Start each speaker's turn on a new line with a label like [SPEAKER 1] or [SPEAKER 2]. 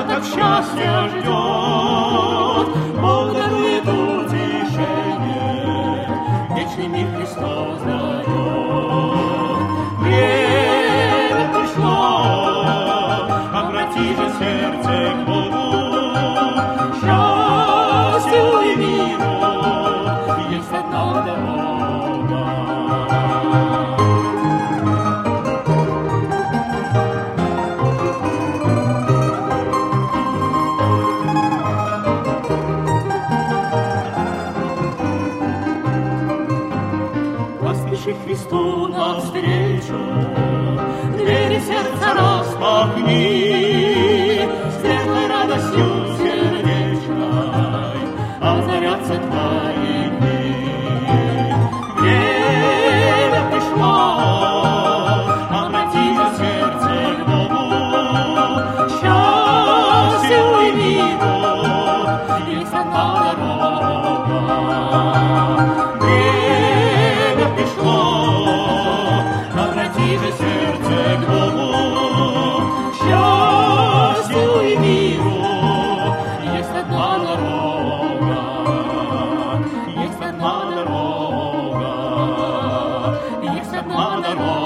[SPEAKER 1] так счастья ждет, Бог дарует утешение, вечный мир Христос дает. Время пришло, обрати же сердце к Богу, счастью и миру есть одна дорога. Поспеши Христу навстречу, двери сердца распахни, светлой радостью сердечной озарятся твои дни. Время пришло, обрати же сердце к Богу, счастью и миру есть одна дорога. Время пришло, обрати же сердце к Богу, счастью и миру есть одна дорога, есть одна дорога, есть одна дорога.